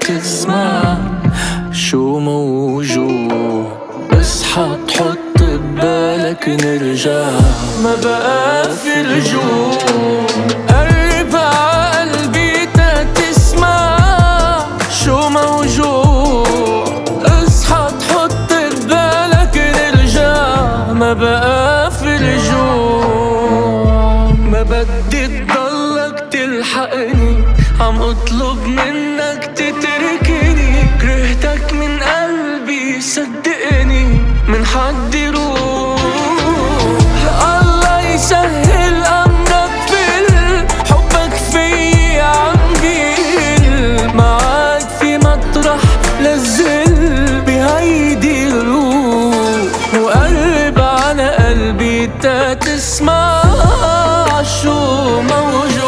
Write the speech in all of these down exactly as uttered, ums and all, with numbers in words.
تسمع شو موجود. اصحى تحط ببالك نرجع، ما بقى في رجوع. قرب عقلبي تسمع شو موجود. اصحى تحط ببالك نرجع، ما بقى في رجوع. ما بدي تضلك تلحقني، عم اطلب منك تتركني. كرهتك من قلبي صدقني، من حد يروح. الله يسهل امرك فل حبك في عم بيل. معاك في مطرح للذل بهيدي الروح. وقلب على قلبي تسمع شو موجود.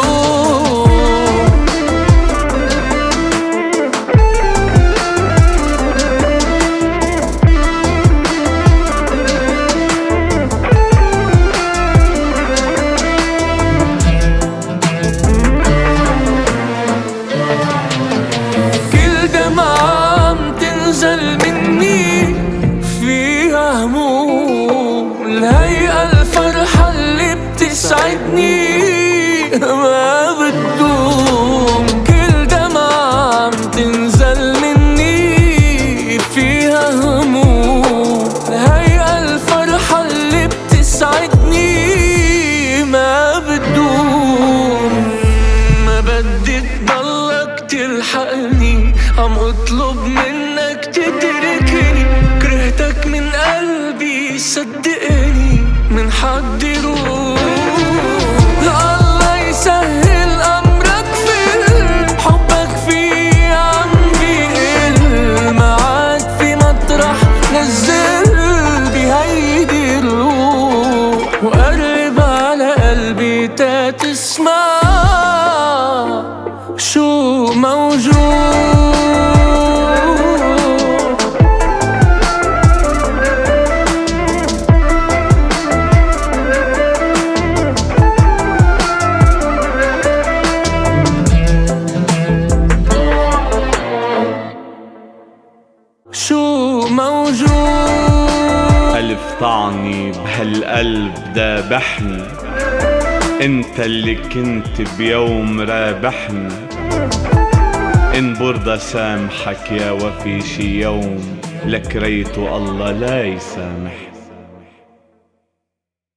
تنزل مني فيها هموم، الهيئة الفرحة اللي بتسعدني ما بتدوم. كل دمعة عم تنزل مني فيها هموم، الهيئة الفرحة اللي بتسعدني ما بتدوم. ما بدي تضلك تلحقني، عم اطلب منك تتركني. كرهتك من قلبي صدقني، من حد يروح. الله يسهل امرك فل حبك في عم بيقل. معاك في مطرح نزل بهيدي الروح. وقرب على قلبي تسمع شو موجود. شو موجود. ألف طعني بهالقلب دابحني، انت اللي كنت بيوم رابحني. ان برضى سامحك يا وفي شي يوم، لك ريت الله لا يسامحني.